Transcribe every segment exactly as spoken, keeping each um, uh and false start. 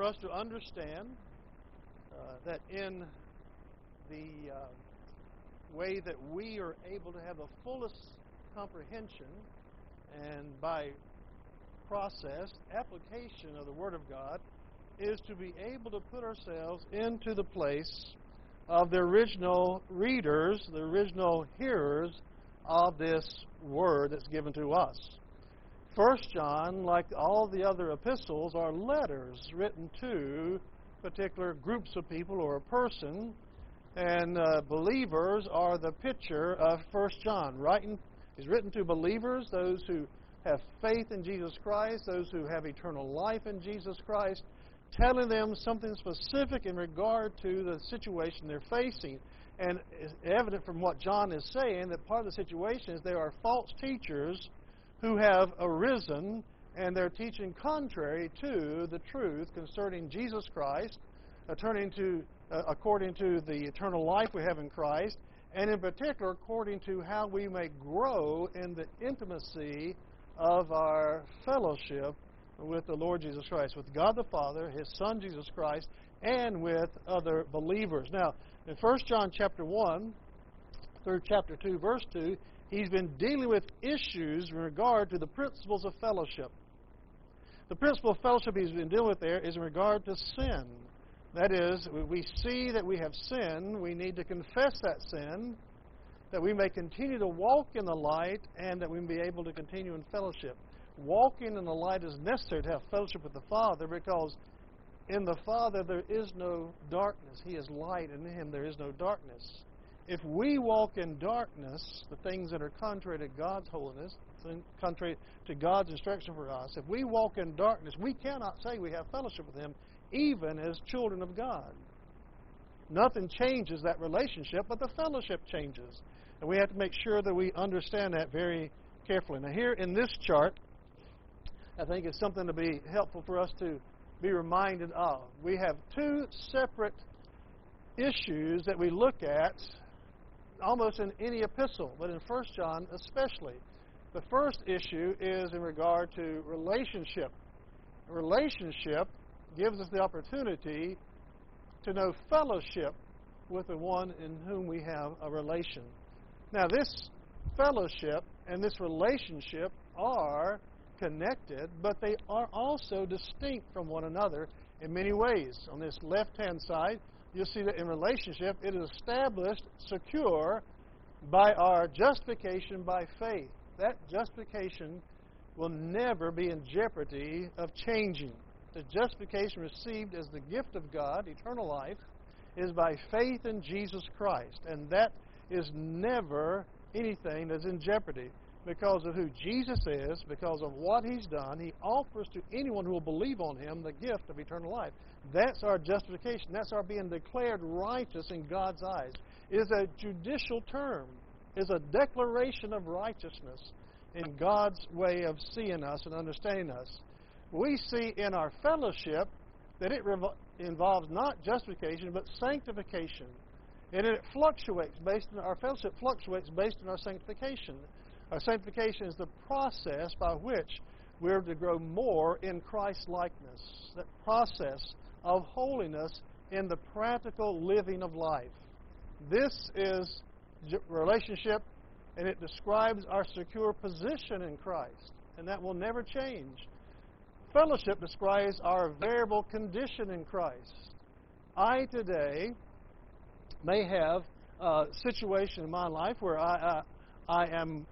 us to understand uh, that in the uh, way that we are able to have the fullest comprehension and by process, application of the Word of God, is to be able to put ourselves into the place of the original readers, the original hearers of this Word that's given to us. First John, like all the other epistles, are letters written to particular groups of people or a person, and uh, believers are the picture of First John. Writing is written to believers, those who have faith in Jesus Christ, those who have eternal life in Jesus Christ, telling them something specific in regard to the situation they're facing. And it's evident from what John is saying that part of the situation is there are false teachers who have arisen, and they're teaching contrary to the truth concerning Jesus Christ, uh, turning to, uh, according to the eternal life we have in Christ, and in particular according to how we may grow in the intimacy of our fellowship with the Lord Jesus Christ, with God the Father, His Son Jesus Christ, and with other believers. Now, in First John chapter one through chapter two, verse two, he's been dealing with issues in regard to the principles of fellowship. The principle of fellowship he's been dealing with there is in regard to sin. That is, we see that we have sinned. We need to confess that sin, that we may continue to walk in the light, and that we may be able to continue in fellowship. Walking in the light is necessary to have fellowship with the Father, because in the Father there is no darkness. He is light, and in Him there is no darkness. If we walk in darkness, the things that are contrary to God's holiness, contrary to God's instruction for us, if we walk in darkness, we cannot say we have fellowship with Him, even as children of God. Nothing changes that relationship, but the fellowship changes. And we have to make sure that we understand that very carefully. Now here in this chart, I think it's something to be helpful for us to be reminded of. We have two separate issues that we look at almost in any epistle, but in First John especially. The first issue is in regard to relationship. Relationship gives us the opportunity to know fellowship with the one in whom we have a relation. Now, this fellowship and this relationship are connected, but they are also distinct from one another in many ways. On this left-hand side, you'll see that in relationship, it is established, secure, by our justification by faith. That justification will never be in jeopardy of changing. The justification received as the gift of God, eternal life, is by faith in Jesus Christ. And that is never anything that's in jeopardy. Because of who Jesus is, because of what He's done, He offers to anyone who will believe on Him the gift of eternal life. That's our justification. That's our being declared righteous in God's eyes. It is a judicial term. It is a declaration of righteousness in God's way of seeing us and understanding us. We see in our fellowship that it revo- involves not justification, but sanctification. And it fluctuates based on, our fellowship fluctuates based on our sanctification. Our sanctification is the process by which we're to grow more in Christ's likeness. That process of holiness in the practical living of life. This is relationship, and it describes our secure position in Christ. And that will never change. Fellowship describes our variable condition in Christ. I today may have a situation in my life where I, I, I am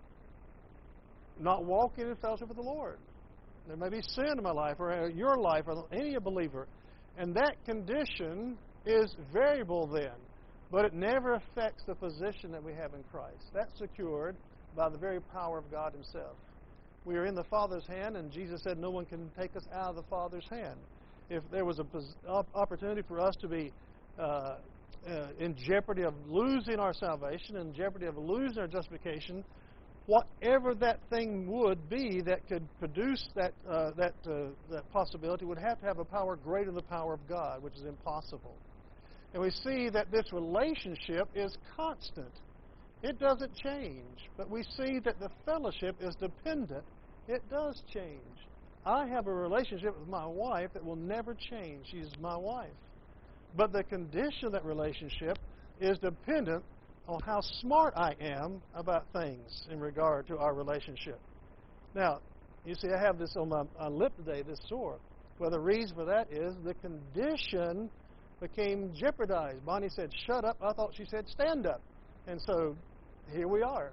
not walking in fellowship with the Lord. There may be sin in my life, or your life, or any believer. And that condition is variable then. But it never affects the position that we have in Christ. That's secured by the very power of God Himself. We are in the Father's hand, and Jesus said no one can take us out of the Father's hand. If there was an opportunity for us to be uh, uh, in jeopardy of losing our salvation, in jeopardy of losing our justification, whatever that thing would be that could produce that uh, that uh, that possibility would have to have a power greater than the power of God, which is impossible. And we see that this relationship is constant. It doesn't change. But we see that the fellowship is dependent. It does change. I have a relationship with my wife that will never change. She's my wife. But the condition of that relationship is dependent on how smart I am about things in regard to our relationship. Now, you see, I have this on my, my lip today, this sore. Well, the reason for that is the condition became jeopardized. Bonnie said, shut up. I thought she said, stand up. And so here we are.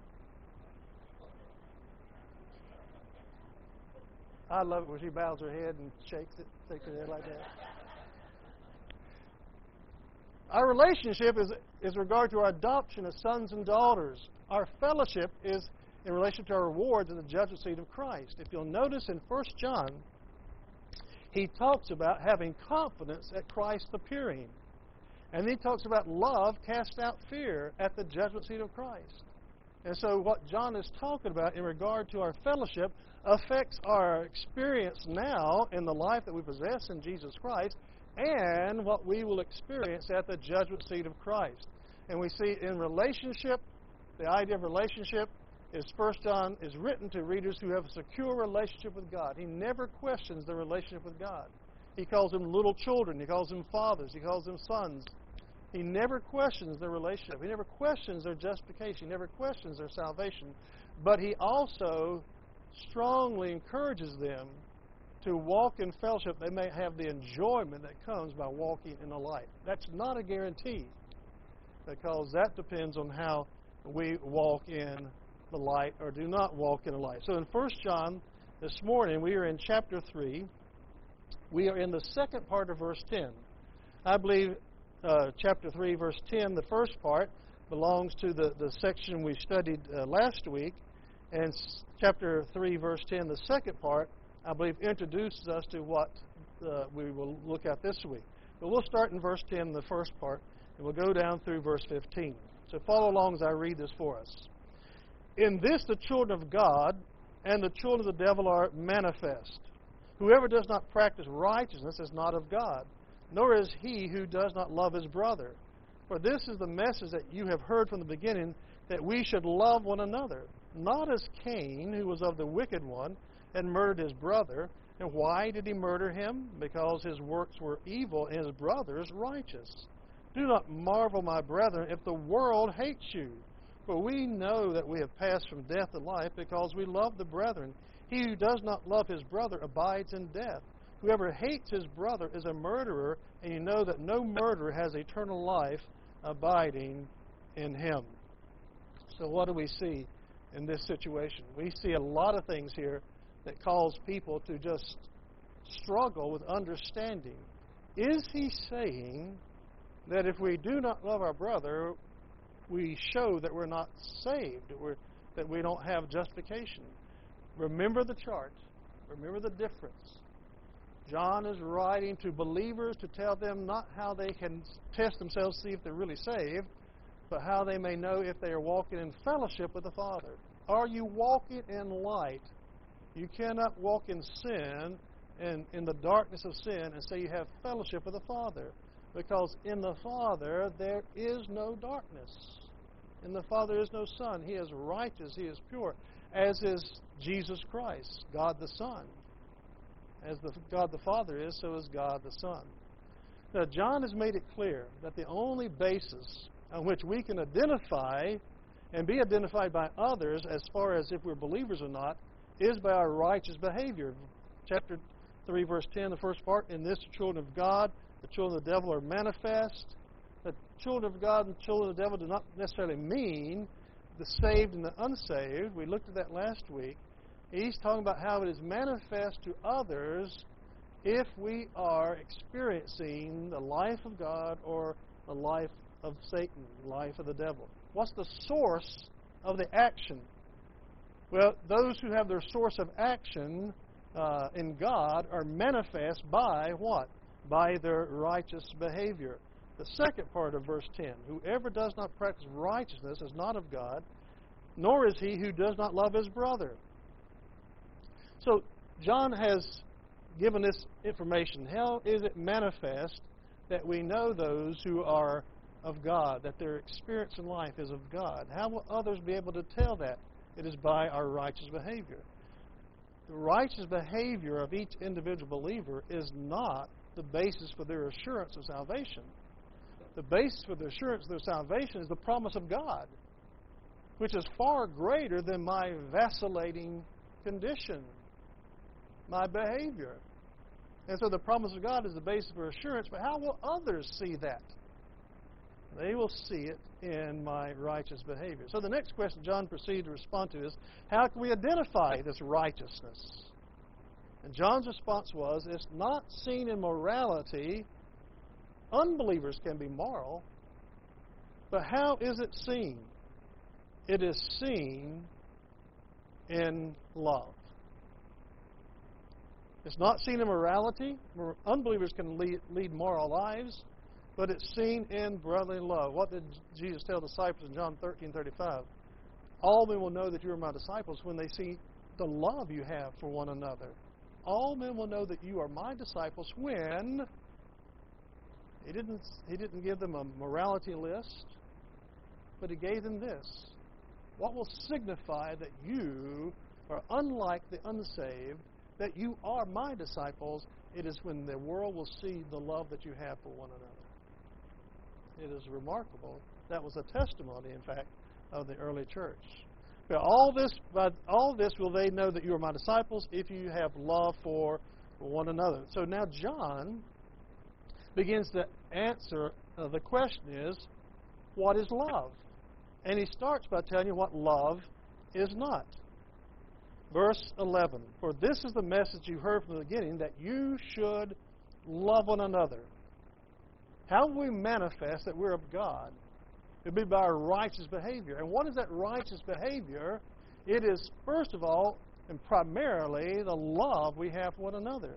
I love it when she bows her head and shakes it, shakes her head like that. Our relationship is, is regard to our adoption as sons and daughters. Our fellowship is in relation to our rewards in the judgment seat of Christ. If you'll notice in First John, he talks about having confidence at Christ's appearing. And then he talks about love cast out fear at the judgment seat of Christ. And so what John is talking about in regard to our fellowship affects our experience now in the life that we possess in Jesus Christ and what we will experience at the judgment seat of Christ. And we see in relationship, the idea of relationship is First John is written to readers who have a secure relationship with God. He never questions their relationship with God. He calls them little children. He calls them fathers. He calls them sons. He never questions their relationship. He never questions their justification. He never questions their salvation. But he also strongly encourages them to walk in fellowship. They may have the enjoyment that comes by walking in the light. That's not a guarantee, because that depends on how we walk in the light or do not walk in the light. So in First John this morning, we are in chapter three. We are in the second part of verse ten. I believe uh, chapter three, verse ten, the first part, belongs to the, the section we studied uh, last week. And chapter three, verse ten, the second part, I believe, introduces us to what uh, we will look at this week. But we'll start in verse ten, the first part, and we'll go down through verse fifteen. So follow along as I read this for us. In this the children of God and the children of the devil are manifest. Whoever does not practice righteousness is not of God, nor is he who does not love his brother. For this is the message that you have heard from the beginning, that we should love one another. Not as Cain, who was of the wicked one, and murdered his brother. And why did he murder him? Because his works were evil and his brother's righteous. Do not marvel, my brethren, if the world hates you. For we know that we have passed from death to life because we love the brethren. He who does not love his brother abides in death. Whoever hates his brother is a murderer, and you know that no murderer has eternal life abiding in him. So what do we see in this situation? We see a lot of things here that cause people to just struggle with understanding. Is he saying that if we do not love our brother, we show that we're not saved, that, we're, that we don't have justification? Remember the chart. Remember the difference. John is writing to believers to tell them not how they can test themselves, see if they're really saved, but how they may know if they are walking in fellowship with the Father. Are you walking in light? You cannot walk in sin and in the darkness of sin and say you have fellowship with the Father, because in the Father there is no darkness. In the Father is no Son. He is righteous. He is pure, as is Jesus Christ, God the Son. As the God the Father is, so is God the Son. Now, John has made it clear that the only basis on which we can identify and be identified by others as far as if we're believers or not is by our righteous behavior. Chapter three, verse ten, the first part, in this the children of God, the children of the devil are manifest. The children of God and the children of the devil do not necessarily mean the saved and the unsaved. We looked at that last week. He's talking about how it is manifest to others if we are experiencing the life of God or the life of Satan, the life of the devil. What's the source of the action? Well, those who have their source of action uh, in God are manifest by what? By their righteous behavior. The second part of verse ten, whoever does not practice righteousness is not of God, nor is he who does not love his brother. So John has given this information. How is it manifest that we know those who are of God, that their experience in life is of God? How will others be able to tell that? It is by our righteous behavior. the righteous behavior of each individual believer is not the basis for their assurance of salvation. The basis for the assurance of their salvation is the promise of God, which is far greater than my vacillating condition, my behavior. And so the promise of God is the basis for assurance, but how will others see that? They will see it in my righteous behavior. So the next question John proceeded to respond to is, how can we identify this righteousness? And John's response was, it's not seen in morality. Unbelievers can be moral, but how is it seen? It is seen in love. It's not seen in morality. Unbelievers can lead, lead moral lives, but it's seen in brotherly love. What did Jesus tell the disciples in John thirteen thirty-five? All men will know that you are my disciples when they see the love you have for one another. All men will know that you are my disciples when he didn't, he didn't give them a morality list, but he gave them this. What will signify that you are unlike the unsaved, that you are my disciples? It is when the world will see the love that you have for one another. It is remarkable. That was a testimony, in fact, of the early church. But all this, by all this will they know that you are my disciples if you have love for one another. So now John begins to answer uh, the question is, what is love? And he starts by telling you what love is not. Verse eleven, for this is the message you heard from the beginning, that you should love one another. How will we manifest that we're of God? It will be by our righteous behavior. And what is that righteous behavior? It is, first of all, and primarily, the love we have for one another.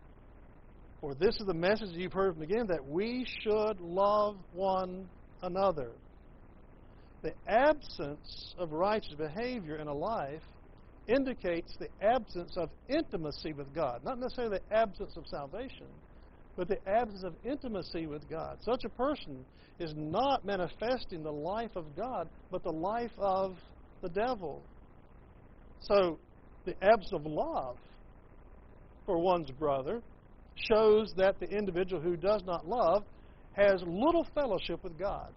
For this is the message you've heard from the beginning, that we should love one another. The absence of righteous behavior in a life indicates the absence of intimacy with God. Not necessarily the absence of salvation, but the absence of intimacy with God. Such a person is not manifesting the life of God, but the life of the devil. So, the absence of love for one's brother shows that the individual who does not love has little fellowship with God.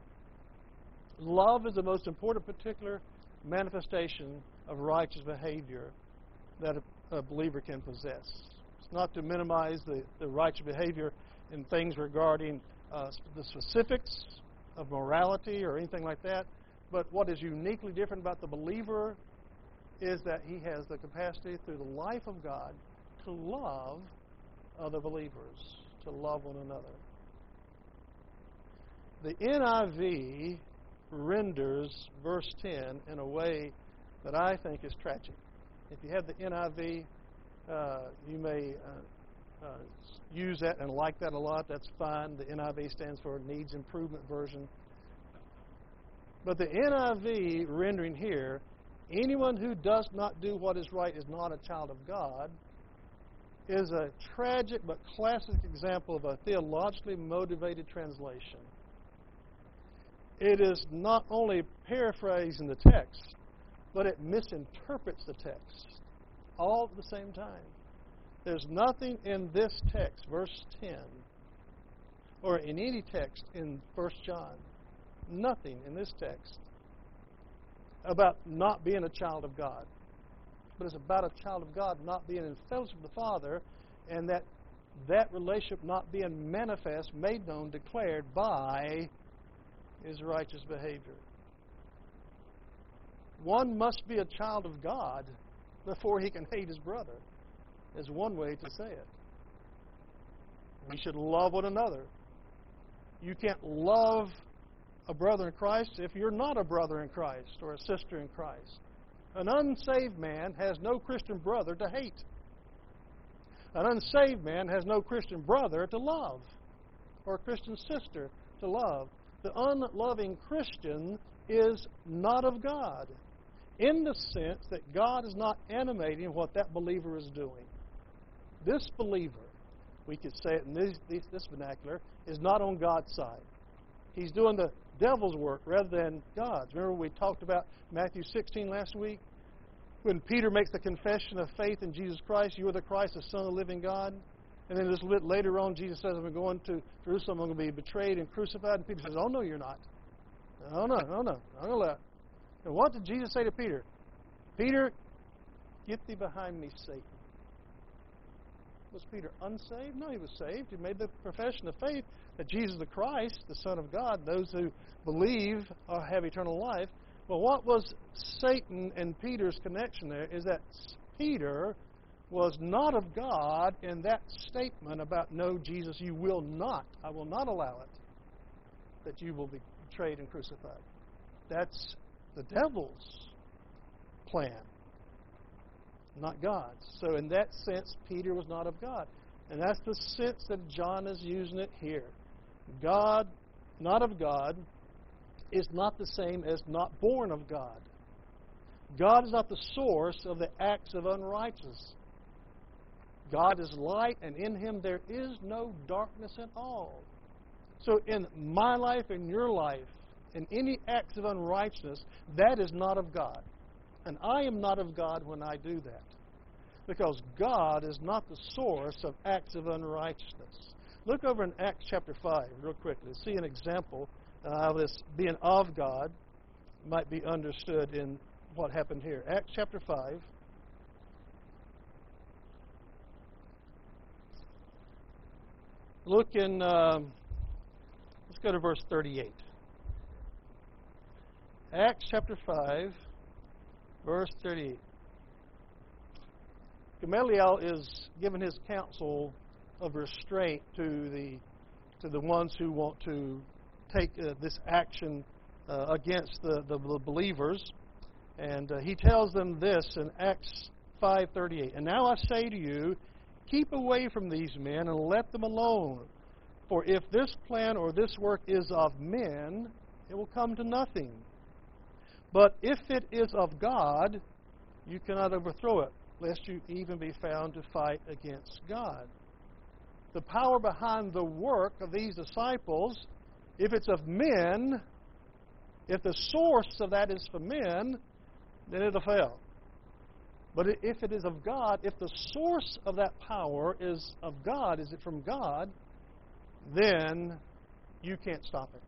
Love is the most important particular manifestation of righteous behavior that a, a believer can possess. It's not to minimize the, the righteous behavior in things regarding uh, the specifics of morality or anything like that, but what is uniquely different about the believer is that he has the capacity through the life of God to love other believers, to love one another. The N I V renders verse ten in a way that I think is tragic. If you have the N I V, uh, you may uh, uh, use that and like that a lot. That's fine. The N I V stands for Needs Improvement Version. But the N I V rendering here, anyone who does not do what is right is not a child of God, is a tragic but classic example of a theologically motivated translation. It is not only paraphrasing the text, but it misinterprets the text all at the same time. There's nothing in this text, verse ten, or in any text in First John, nothing in this text about not being a child of God. But it's about a child of God not being in fellowship with the Father, and that that relationship not being manifest, made known, declared by his righteous behavior. One must be a child of God before he can hate his brother, is one way to say it. We should love one another. You can't love a brother in Christ if you're not a brother in Christ or a sister in Christ. An unsaved man has no Christian brother to hate. An unsaved man has no Christian brother to love or a Christian sister to love. The unloving Christian is not of God, in the sense that God is not animating what that believer is doing. This believer, we could say it in this, this, this vernacular, is not on God's side. He's doing the devil's work rather than God's. Remember we talked about Matthew sixteen last week? when Peter makes the confession of faith in Jesus Christ, you are the Christ, the Son of the living God. And then just a little later on, Jesus says, I'm going to Jerusalem, I'm going to be betrayed and crucified. And Peter says, oh, no, you're not. Oh, no, no, no. I'm going to let. And what did Jesus say to Peter? Peter, get thee behind me, Satan. Was Peter unsaved? No, he was saved. He made the profession of faith that Jesus the Christ, the Son of God, those who believe uh, have eternal life. Well, what was Satan and Peter's connection there is that Peter was not of God in that statement about, no, Jesus, you will not, I will not allow it, that you will be betrayed and crucified. That's the devil's plan, not God's. So in that sense, Peter was not of God. And that's the sense that John is using it here. God, not of God, is not the same as not born of God. God is not the source of the acts of unrighteousness. God is light, and in Him there is no darkness at all. So in my life, in your life, in any acts of unrighteousness, that is not of God. And I am not of God when I do that. Because God is not the source of acts of unrighteousness. Look over in Acts chapter five real quickly. See an example of this being of God might be understood in what happened here. Acts chapter five. Look in, um, let's go to verse thirty-eight. Acts chapter five, verse thirty-eight. Gamaliel is giving his counsel of restraint to the to the ones who want to take uh, this action uh, against the, the, the believers. And uh, he tells them this in Acts five thirty-eight. And now I say to you, keep away from these men and let them alone. For if this plan or this work is of men, it will come to nothing. But if it is of God, you cannot overthrow it, lest you even be found to fight against God. The power behind the work of these disciples, if it's of men, if the source of that is for men, then it'll fail. But if it is of God, if the source of that power is of God, is it from God, then you can't stop it.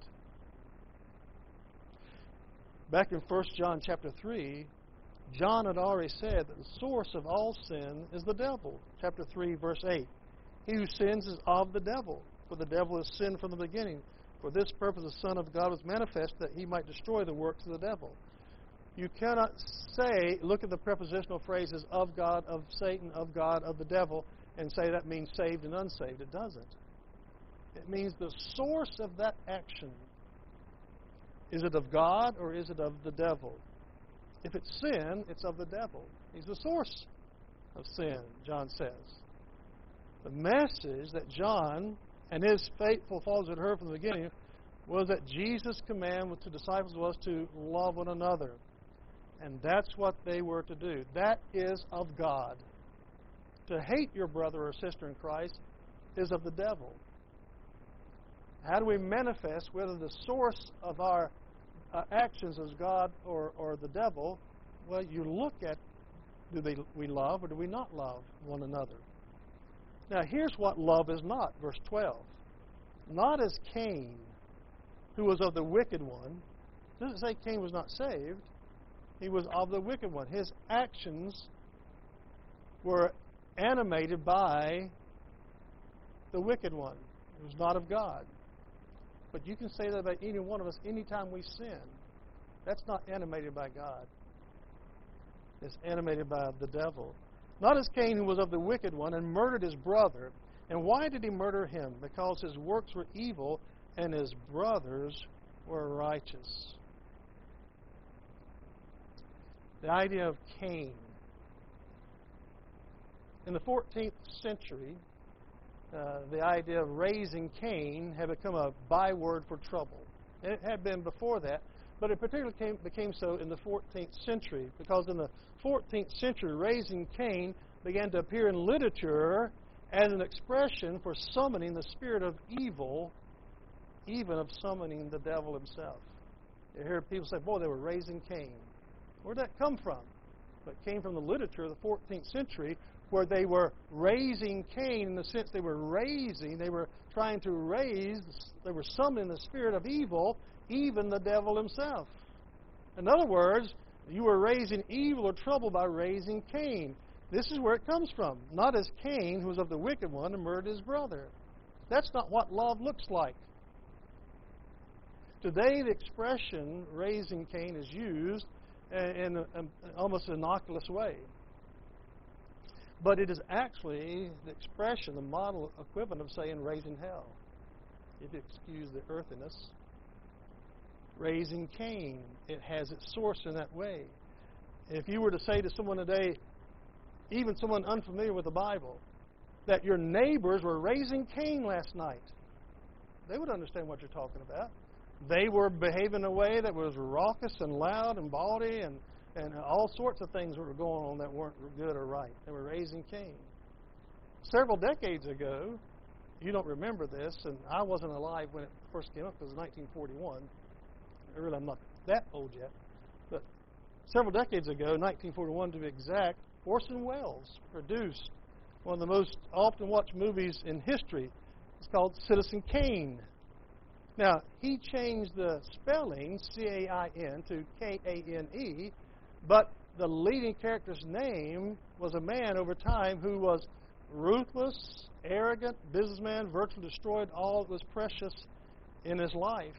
Back in First John chapter three, John had already said that the source of all sin is the devil. Chapter three, verse eight. He who sins is of the devil, for the devil has sinned from the beginning. For this purpose the Son of God was manifest, that He might destroy the works of the devil. You cannot say, look at the prepositional phrases, of God, of Satan, of God, of the devil, and say that means saved and unsaved. It doesn't. It means the source of that action. Is it of God or is it of the devil? If it's sin, it's of the devil. He's the source of sin, John says. The message that John and his faithful followers had heard from the beginning was that Jesus' command to disciples was to love one another. And that's what they were to do. That is of God. To hate your brother or sister in Christ is of the devil. How do we manifest whether the source of our uh, actions is God or, or the devil? Well, you look at, do they, we love or do we not love one another? Now, here's what love is not, verse twelve. Not as Cain, who was of the wicked one. It doesn't say Cain was not saved. He was of the wicked one. His actions were animated by the wicked one. It was not of God. But you can say that about any one of us anytime we sin. That's not animated by God. It's animated by the devil. Not as Cain, who was of the wicked one, and murdered his brother. And why did he murder him? Because his works were evil, and his brothers were righteous. The idea of Cain. In the fourteenth century, uh, the idea of raising Cain had become a byword for trouble. And it had been before that, but it particularly came, became so in the fourteenth century, because in the fourteenth century, raising Cain began to appear in literature as an expression for summoning the spirit of evil, even of summoning the devil himself. You hear people say, boy, they were raising Cain. Where'd that come from? but came from the literature of the fourteenth century, where they were raising Cain in the sense they were raising, they were trying to raise, they were summoning the spirit of evil, even the devil himself. In other words, you were raising evil or trouble by raising Cain. This is where it comes from. Not as Cain, who was of the wicked one, and murdered his brother. That's not what love looks like. Today, the expression raising Cain is used in an almost innocuous way. But it is actually the expression, the model equivalent of saying raising hell, if you excuse the earthiness. Raising Cain, it has its source in that way. If you were to say to someone today, even someone unfamiliar with the Bible, that your neighbors were raising Cain last night, they would understand what you're talking about. They were behaving in a way that was raucous and loud and bawdy and, and all sorts of things that were going on that weren't good or right. They were raising Cain. Several decades ago, you don't remember this, and I wasn't alive when it first came up, it was nineteen forty-one. Really, I'm not that old yet. But several decades ago, nineteen forty-one to be exact, Orson Welles produced one of the most often watched movies in history. It's called Citizen Kane. Now, he changed the spelling, C A I N, to K A N E, but the leading character's name was a man over time who was ruthless, arrogant businessman, virtually destroyed all that was precious in his life.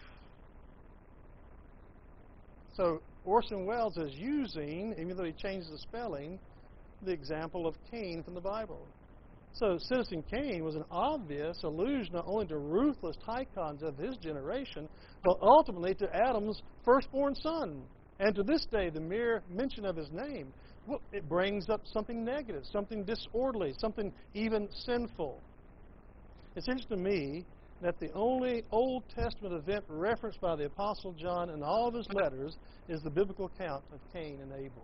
So Orson Welles is using, even though he changed the spelling, the example of Cain from the Bible. So Citizen Kane was an obvious allusion not only to ruthless tycoons of his generation, but ultimately to Adam's firstborn son. And to this day, the mere mention of his name, well, it brings up something negative, something disorderly, something even sinful. It seems to me that the only Old Testament event referenced by the Apostle John in all of his letters is the biblical account of Cain and Abel.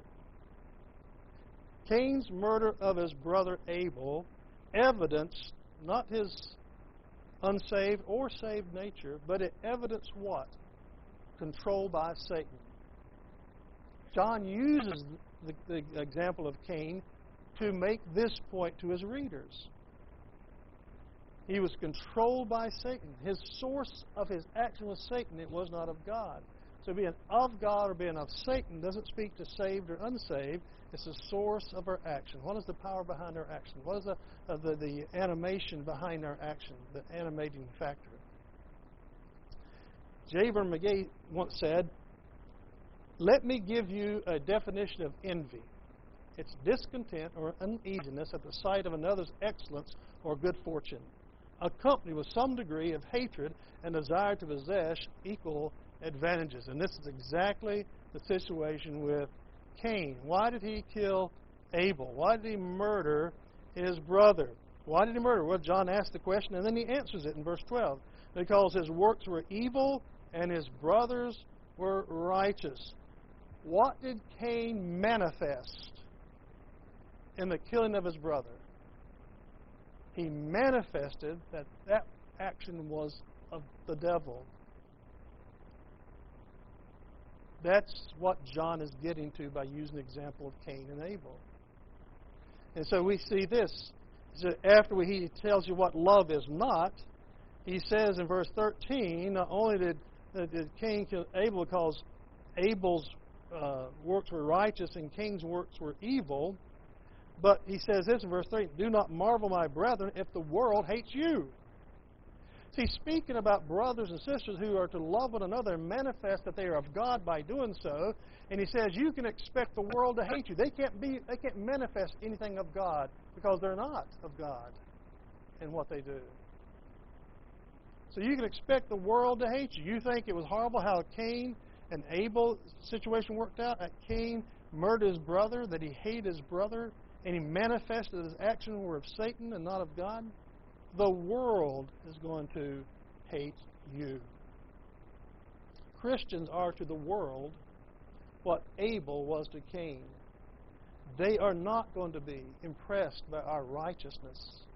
Cain's murder of his brother Abel evidenced not his unsaved or saved nature, but it evidenced what? Control by Satan. John uses the, the example of Cain to make this point to his readers. He was controlled by Satan. His source of his action was Satan. It was not of God. So being of God or being of Satan doesn't speak to saved or unsaved. It's the source of our action. What is the power behind our action? What is the, uh, the, the animation behind our action, the animating factor? J. Vernon McGee once said, "Let me give you a definition of envy. It's discontent or uneasiness at the sight of another's excellence or good fortune, accompanied with some degree of hatred and desire to possess equal advantages." And this is exactly the situation with Cain. Why did he kill Abel? Why did he murder his brother? Why did he murder? Well, John asked the question, and then he answers it in verse twelve. Because his works were evil and his brothers were righteous. What did Cain manifest in the killing of his brother? He manifested that that action was of the devil. That's what John is getting to by using the example of Cain and Abel. And so we see this. So after he tells you what love is not, he says in verse thirteen, not only did, did Cain kill Abel because Abel's uh, works were righteous and Cain's works were evil, but he says this in verse thirteen, "Do not marvel, my brethren, if the world hates you." See, speaking about brothers and sisters who are to love one another and manifest that they are of God by doing so, and he says you can expect the world to hate you. They can't be, they can't manifest anything of God because they're not of God in what they do. So you can expect the world to hate you. You think it was horrible how Cain and Abel situation worked out? That Cain murdered his brother, that he hated his brother, and he manifested his actions were of Satan and not of God? The world is going to hate you. Christians are to the world what Abel was to Cain. They are not going to be impressed by our righteousness,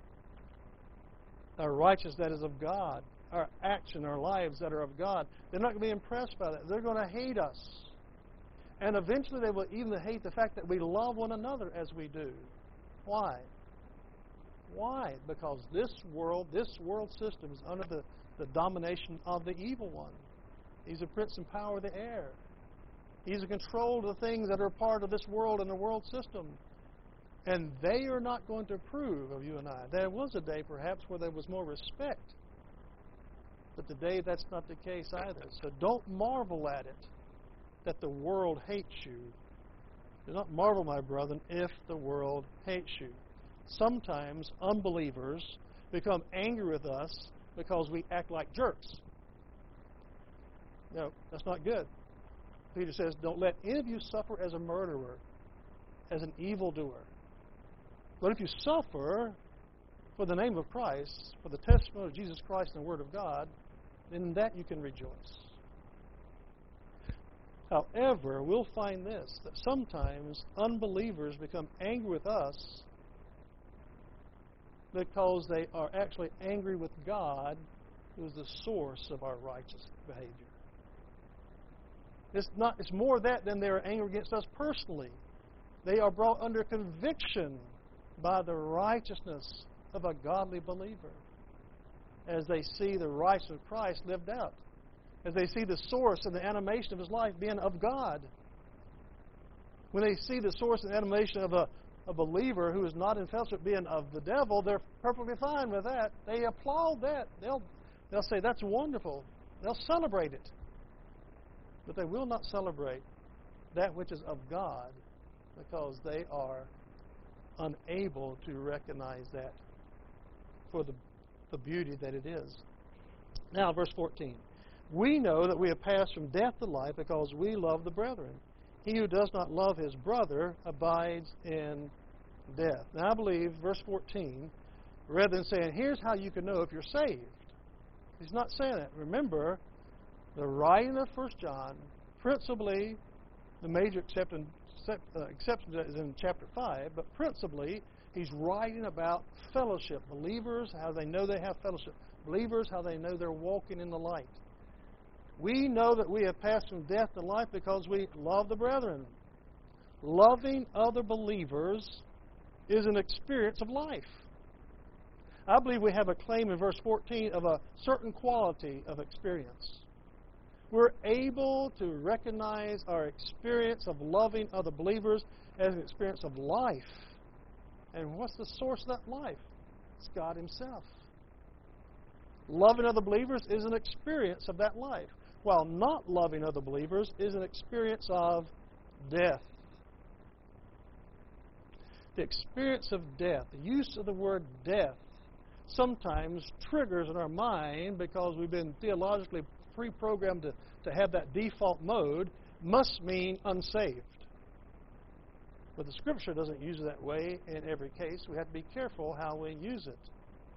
our righteousness that is of God, our action, our lives that are of God. They're not going to be impressed by that. They're going to hate us. And eventually they will even hate the fact that we love one another as we do. Why? Why? Because this world, this world system is under the, the domination of the evil one. He's a prince and power of the air. He's in control of the things that are part of this world and the world system. And they are not going to approve of you and I. There was a day, perhaps, where there was more respect. But today, that's not the case either. So don't marvel at it that the world hates you. Do not marvel, my brethren, if the world hates you. Sometimes unbelievers become angry with us because we act like jerks. No, that's not good. Peter says, don't let any of you suffer as a murderer, as an evildoer. But if you suffer for the name of Christ, for the testimony of Jesus Christ and the Word of God, then in that you can rejoice. However, we'll find this, that sometimes unbelievers become angry with us because they are actually angry with God, who is the source of our righteous behavior. It's not. It's more that than they are angry against us personally. They are brought under conviction by the righteousness of a godly believer as they see the righteousness of Christ lived out, as they see the source and the animation of his life being of God. When they see the source and animation of a, a believer who is not in fellowship being of the devil, they're perfectly fine with that. They applaud that. They'll, they'll say, that's wonderful. They'll celebrate it. But they will not celebrate that which is of God because they are unable to recognize that for the, the beauty that it is. Now, verse fourteen. We know that we have passed from death to life because we love the brethren. He who does not love his brother abides in death. Now, I believe, verse fourteen, rather than saying, here's how you can know if you're saved, he's not saying that. Remember, the writing of First John, principally, the major exception, uh, exception is in chapter five, but principally, he's writing about fellowship. Believers, how they know they have fellowship. Believers, how they know they're walking in the light. We know that we have passed from death to life because we love the brethren. Loving other believers is an experience of life. I believe we have a claim in verse fourteen of a certain quality of experience. We're able to recognize our experience of loving other believers as an experience of life. And what's the source of that life? It's God himself. Loving other believers is an experience of that life, while not loving other believers is an experience of death. The experience of death, the use of the word death, sometimes triggers in our mind because we've been theologically pre-programmed to, to have that default mode, must mean unsaved. But the Scripture doesn't use it that way in every case. We have to be careful how we use it.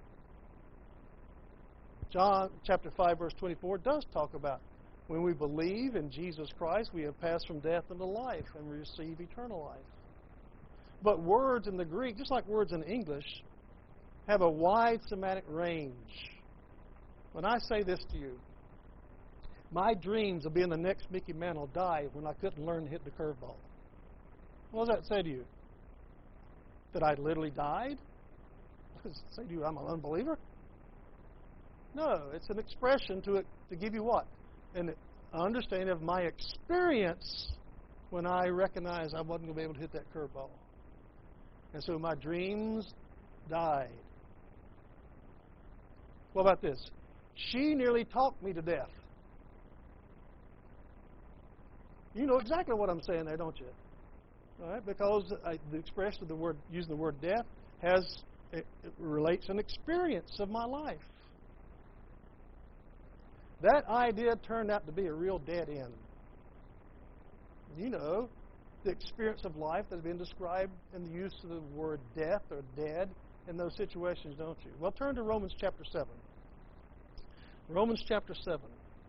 John chapter five, verse twenty-four does talk about when we believe in Jesus Christ, we have passed from death into life and we receive eternal life. But words in the Greek, just like words in English, have a wide semantic range. When I say this to you, my dreams of being the next Mickey Mantle died when I couldn't learn to hit the curveball. What does that say to you? That I literally died? Does it say to you I'm an unbeliever? No, it's an expression to it to give you what? An understanding of my experience when I recognized I wasn't going to be able to hit that curveball. And so my dreams died. What about this? She nearly talked me to death. You know exactly what I'm saying there, don't you? All right, because I, the expression of the word, using the word death, has it, it relates an experience of my life. That idea turned out to be a real dead end. You know the experience of life that's been described in the use of the word death or dead in those situations, don't you? Well, turn to Romans chapter seven. Romans chapter seven.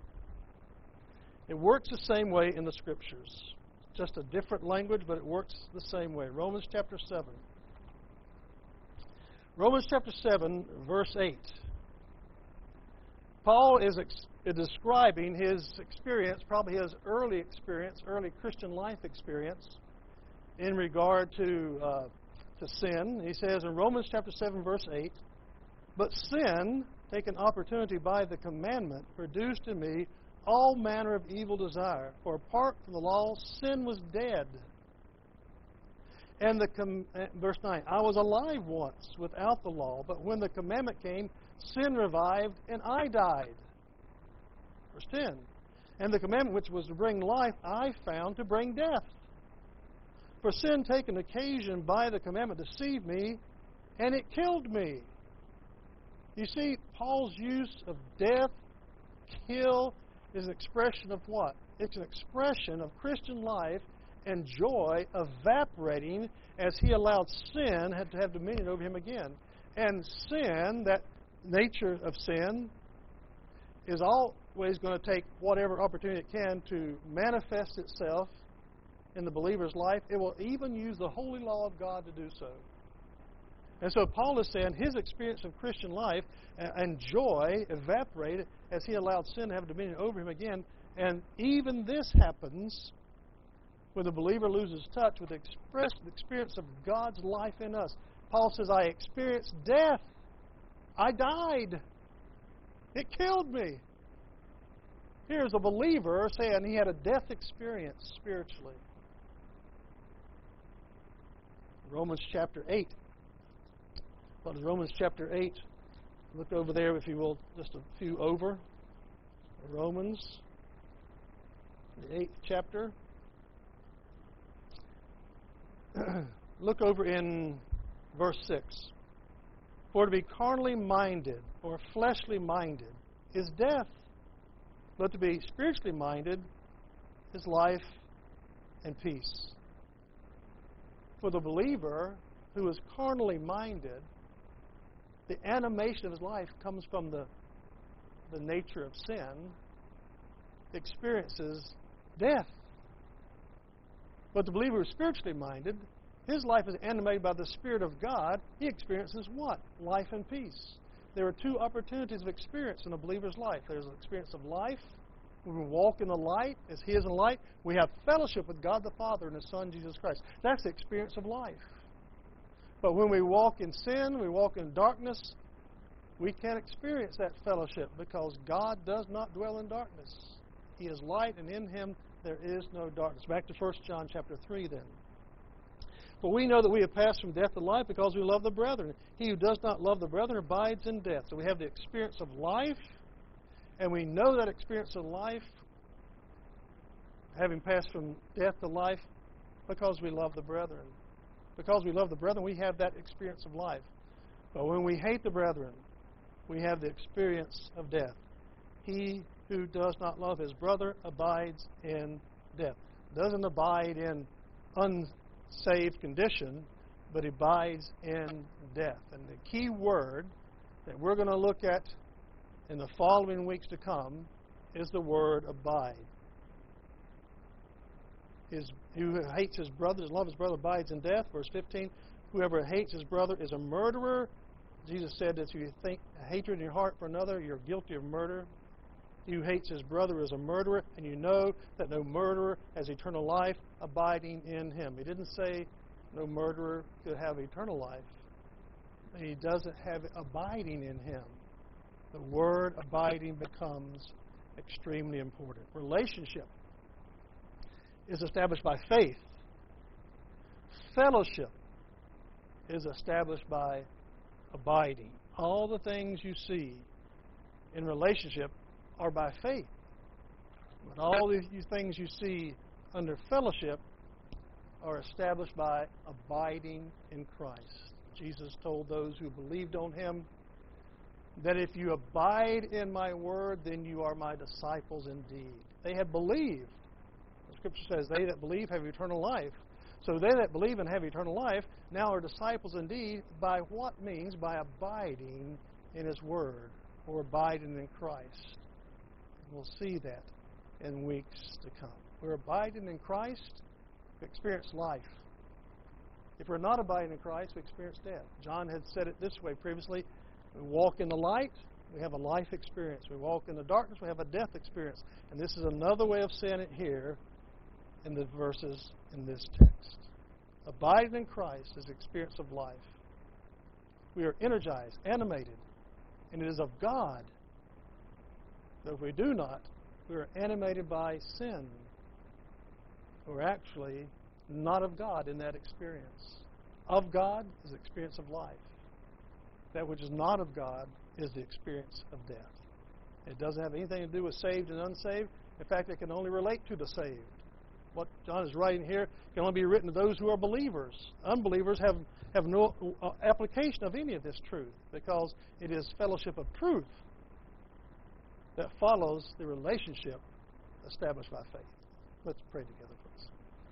It works the same way in the Scriptures. Just a different language, but it works the same way. Romans chapter seven. Romans chapter seven, verse eight. Paul is ex- describing his experience, probably his early experience, early Christian life experience, in regard to uh, to sin. He says in Romans chapter seven, verse eight, "But sin, taken opportunity by the commandment, produced in me all manner of evil desire. For apart from the law, sin was dead." And the com- verse nine, "I was alive once without the law, but when the commandment came, sin revived, and I died." Verse ten, "And the commandment which was to bring life, I found to bring death. For sin taken occasion by the commandment deceived me, and it killed me." You see, Paul's use of death, kill, is an expression of what? It's an expression of Christian life and joy evaporating as he allowed sin to have dominion over him again. And sin, that nature of sin, is always going to take whatever opportunity it can to manifest itself in the believer's life. It will even use the holy law of God to do so. And so Paul is saying his experience of Christian life and joy evaporated as he allowed sin to have dominion over him again. And even this happens when the believer loses touch with the express the experience of God's life in us. Paul says, "I experienced death. I died. It killed me." Here's a believer saying he had a death experience spiritually. Romans chapter eight. What is Romans chapter eight? Look over there, if you will, just a few over. Romans, the eighth chapter. Look over in verse six. "For to be carnally minded or fleshly minded is death, but to be spiritually minded is life and peace." For the believer who is carnally minded, the animation of his life comes from the, the nature of sin, experiences death. But the believer who is spiritually minded, his life is animated by the Spirit of God. He experiences what? Life and peace. There are two opportunities of experience in a believer's life. There's an experience of life. When we walk in the light, as He is in the light, we have fellowship with God the Father and His Son, Jesus Christ. That's the experience of life. But when we walk in sin, we walk in darkness, we can't experience that fellowship because God does not dwell in darkness. He is light, and in Him there is no darkness. Back to First John chapter three then. "For we know that we have passed from death to life because we love the brethren. He who does not love the brethren abides in death." So we have the experience of life, and we know that experience of life, having passed from death to life, because we love the brethren. Because we love the brethren, we have that experience of life. But when we hate the brethren, we have the experience of death. He who does not love his brother abides in death. Doesn't abide in unsaved condition, but abides in death. And the key word that we're going to look at in the following weeks to come is the word abide. His, who hates his brother, does love his brother, abides in death. Verse fifteen, "Whoever hates his brother is a murderer." Jesus said that if you think hatred in your heart for another, you're guilty of murder. "He who hates his brother is a murderer, and you know that no murderer has eternal life abiding in him." He didn't say no murderer could have eternal life. He doesn't have it abiding in him. The word abiding becomes extremely important. Relationship is established by faith. Fellowship is established by abiding. All the things you see in relationship are by faith. But all these things you see under fellowship are established by abiding in Christ. Jesus told those who believed on Him that if you abide in my word, then you are my disciples indeed. They have believed. The Scripture says, they that believe have eternal life. So they that believe and have eternal life now are disciples indeed. By what means? By abiding in His word, or abiding in Christ. We'll see that in weeks to come. We're abiding in Christ, we experience life. If we're not abiding in Christ, we experience death. John had said it this way previously: we walk in the light, We have a life experience. We walk in the darkness. We have a death experience. And this is another way of saying it here in the verses in this text. Abiding in Christ is the experience of life. We are energized, animated, and it is of God. But if we do not, we are animated by sin. We're actually not of God in that experience. Of God is the experience of life. That which is not of God is the experience of death. It doesn't have anything to do with saved and unsaved. In fact, it can only relate to the saved. What John is writing here can only be written to those who are believers. Unbelievers have, have no uh, application of any of this truth because it is fellowship of truth that follows the relationship established by faith. Let's pray together, please.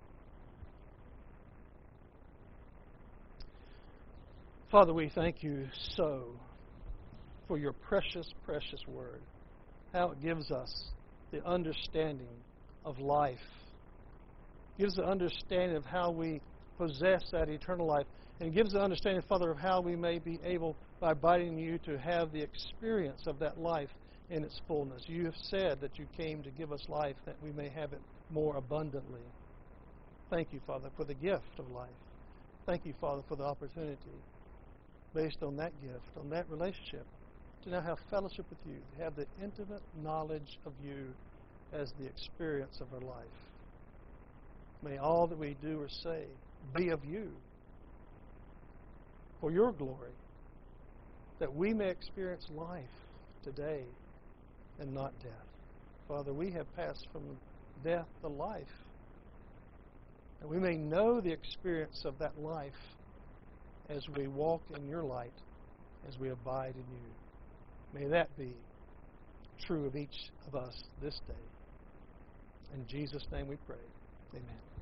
Father, we thank you so for your precious, precious word. How it gives us the understanding of life. Gives the understanding of how we possess that eternal life. And gives the understanding, Father, of how we may be able, by abiding in you, to have the experience of that life in its fullness. You have said that you came to give us life that we may have it more abundantly. Thank you, Father, for the gift of life. Thank you, Father, for the opportunity, based on that gift, on that relationship, to now have fellowship with you, to have the intimate knowledge of you as the experience of our life. May all that we do or say be of you, for your glory, that we may experience life today and not death. Father, we have passed from death to life, and we may know the experience of that life as we walk in your light, as we abide in you. May that be true of each of us this day. In Jesus' name we pray. Amen.